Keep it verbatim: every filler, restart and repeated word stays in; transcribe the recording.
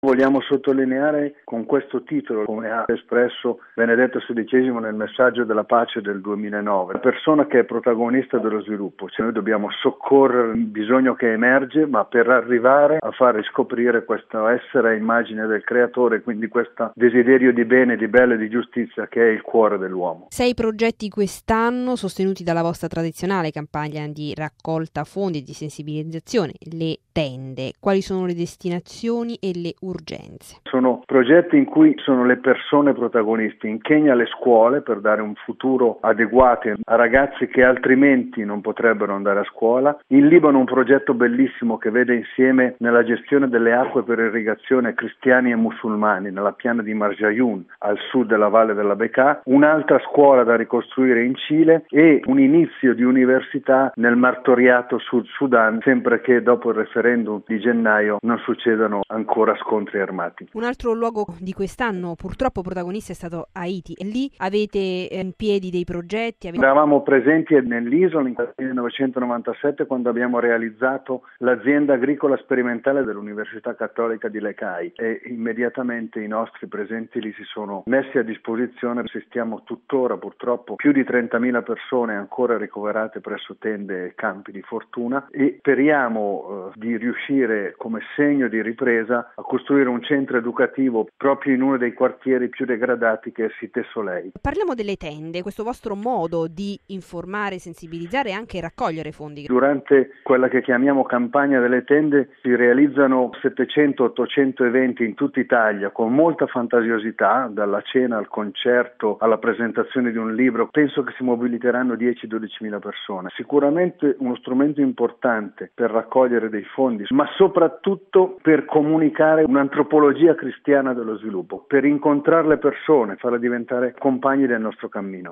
Vogliamo sottolineare con questo titolo, come ha espresso Benedetto sedicesimo nel messaggio della pace del duemilanove, la persona che è protagonista dello sviluppo, cioè noi dobbiamo soccorrere il bisogno che emerge, ma per arrivare a far riscoprire questo essere a immagine del creatore, quindi questo desiderio di bene, di bello e di giustizia che è il cuore dell'uomo. Sei progetti quest'anno sostenuti dalla vostra tradizionale campagna di raccolta fondi e di sensibilizzazione, le tende. Quali sono le destinazioni e le urgenze? Sono progetti in cui sono le persone protagonisti. In Kenya le scuole per dare un futuro adeguato a ragazzi che altrimenti non potrebbero andare a scuola. In Libano un progetto bellissimo che vede insieme nella gestione delle acque per irrigazione cristiani e musulmani nella piana di Marjayun al sud della valle della Bekaa. Un'altra scuola da ricostruire in Cile e un inizio di università nel martoriato Sud Sudan, sempre che dopo il referendum di gennaio non succedano ancora scontri armati. Un altro luogo di quest'anno purtroppo protagonista è stato Haiti. Lì avete in piedi dei progetti? Avete... Eravamo presenti nell'isola nel millenovecentonovantasette quando abbiamo realizzato l'azienda agricola sperimentale dell'Università Cattolica di Lecai e immediatamente i nostri presenti lì si sono messi a disposizione. Assistiamo tuttora purtroppo più di trentamila persone ancora ricoverate presso tende e campi di fortuna e speriamo eh, di riuscire come segno di ripresa a costruire un centro educativo proprio in uno dei quartieri più degradati che è Cité Soleil. Parliamo delle tende, questo vostro modo di informare, sensibilizzare e anche raccogliere fondi. Durante quella che chiamiamo campagna delle tende si realizzano settecento ottocento eventi in tutta Italia con molta fantasiosità, dalla cena al concerto alla presentazione di un libro. Penso che si mobiliteranno dieci dodicimila persone. Sicuramente uno strumento importante per raccogliere dei fondi, ma soprattutto per comunicare un'antropologia cristiana dello sviluppo, per incontrare le persone, farle diventare compagni del nostro cammino.